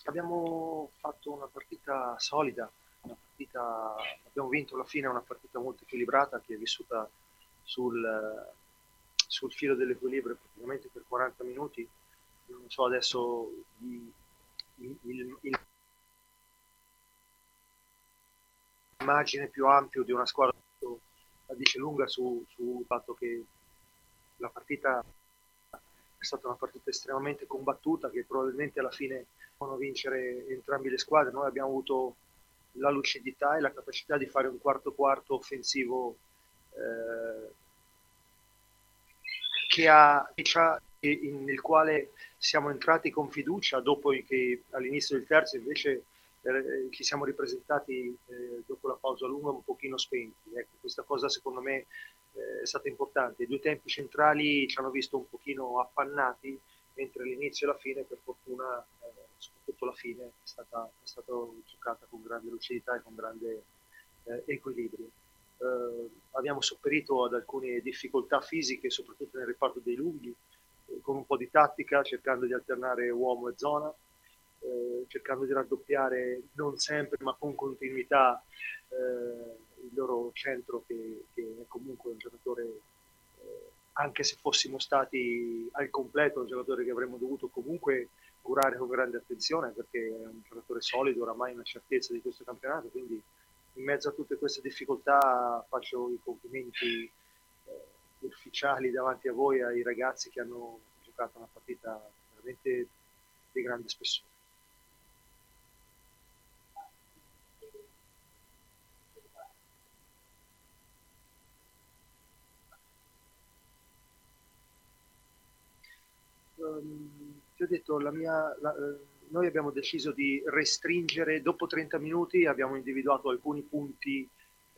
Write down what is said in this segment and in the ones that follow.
Abbiamo fatto una partita solida, abbiamo vinto alla fine una partita molto equilibrata che è vissuta sul, sul filo dell'equilibrio praticamente per 40 minuti. Non so adesso l'immagine più ampia di una squadra la dice lunga sul fatto che la partita è stata una partita estremamente combattuta che probabilmente alla fine possono vincere entrambe le squadre. Noi abbiamo avuto la lucidità e la capacità di fare un quarto quarto offensivo eh, nel quale siamo entrati con fiducia dopo che all'inizio del terzo invece ci siamo ripresentati dopo la pausa lunga un pochino spenti. Ecco, questa cosa secondo me è stata importante. I due tempi centrali ci hanno visto un pochino appannati, mentre l'inizio e la fine, per fortuna, soprattutto la fine, è stata giocata con grande lucidità e con grande equilibrio. Abbiamo sopperito ad alcune difficoltà fisiche, soprattutto nel reparto dei lunghi, con un po' di tattica, cercando di alternare uomo e zona, cercando di raddoppiare non sempre ma con continuità il loro centro che è comunque un giocatore, anche se fossimo stati al completo, un giocatore che avremmo dovuto comunque curare con grande attenzione perché è un giocatore solido, oramai una certezza di questo campionato, quindi in mezzo a tutte queste difficoltà faccio i complimenti ufficiali davanti a voi ai ragazzi che hanno giocato una partita veramente di grande spessore. Ti ho detto, noi abbiamo deciso di restringere, dopo 30 minuti abbiamo individuato alcuni punti,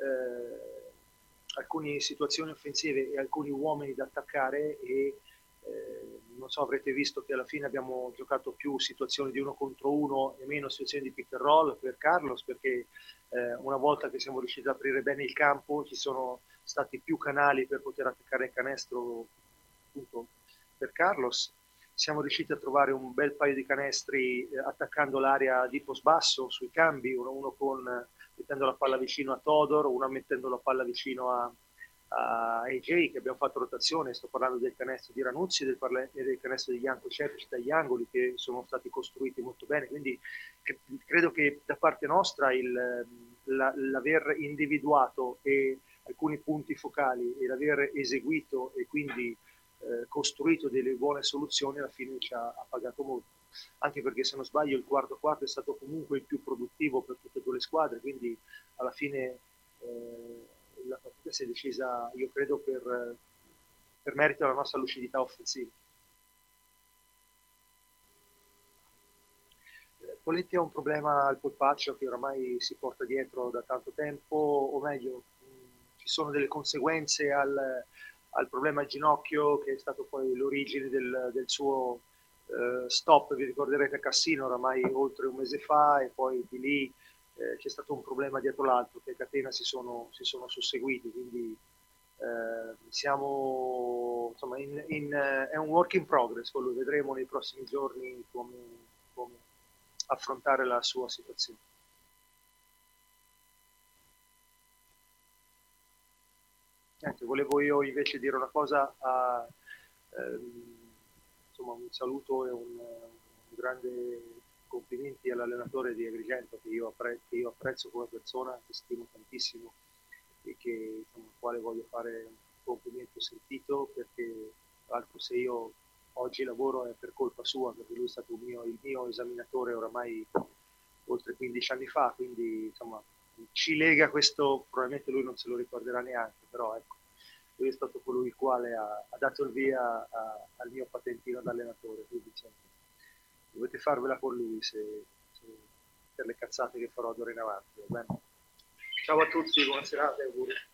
alcune situazioni offensive e alcuni uomini da attaccare e non so, avrete visto che alla fine abbiamo giocato più situazioni di uno contro uno e meno situazioni di pick and roll per Carlos perché una volta che siamo riusciti ad aprire bene il campo ci sono stati più canali per poter attaccare il canestro appunto per Carlos. Siamo riusciti a trovare un bel paio di canestri attaccando l'area di post basso sui cambi, uno mettendo la palla vicino a Todor, uno mettendo la palla vicino a AJ che abbiamo fatto rotazione, sto parlando del canestro di Ranuzzi e del canestro di Janko Cepic dagli angoli che sono stati costruiti molto bene, quindi credo che da parte nostra l'aver individuato alcuni punti focali e l'aver eseguito e quindi costruito delle buone soluzioni alla fine ci ha pagato molto, anche perché se non sbaglio il quarto quarto è stato comunque il più produttivo per tutte e due le squadre, quindi alla fine la partita si è decisa, io credo, per merito della nostra lucidità offensiva. Poletti ha un problema al polpaccio che oramai si porta dietro da tanto tempo, o meglio, ci sono delle conseguenze al problema al ginocchio che è stato poi l'origine del suo stop, vi ricorderete a Cassino oramai oltre un mese fa e poi di lì c'è stato un problema dietro l'altro che a catena si sono susseguiti, quindi siamo insomma è un work in progress, quello vedremo nei prossimi giorni come affrontare la sua situazione. Niente, volevo io invece dire una cosa, insomma un saluto e un grande complimenti all'allenatore di Agrigento che io apprezzo come persona, che stimo tantissimo e che, insomma, al quale voglio fare un complimento sentito perché tra l'altro se io oggi lavoro è per colpa sua perché lui è stato il mio esaminatore oramai oltre 15 anni fa, quindi insomma ci lega questo, probabilmente lui non se lo ricorderà neanche, però ecco, lui è stato colui il quale ha dato il via al mio patentino da allenatore, quindi insomma, dovete farvela con lui per le cazzate che farò d'ora in avanti. Va bene? Ciao a tutti, buona serata e auguri.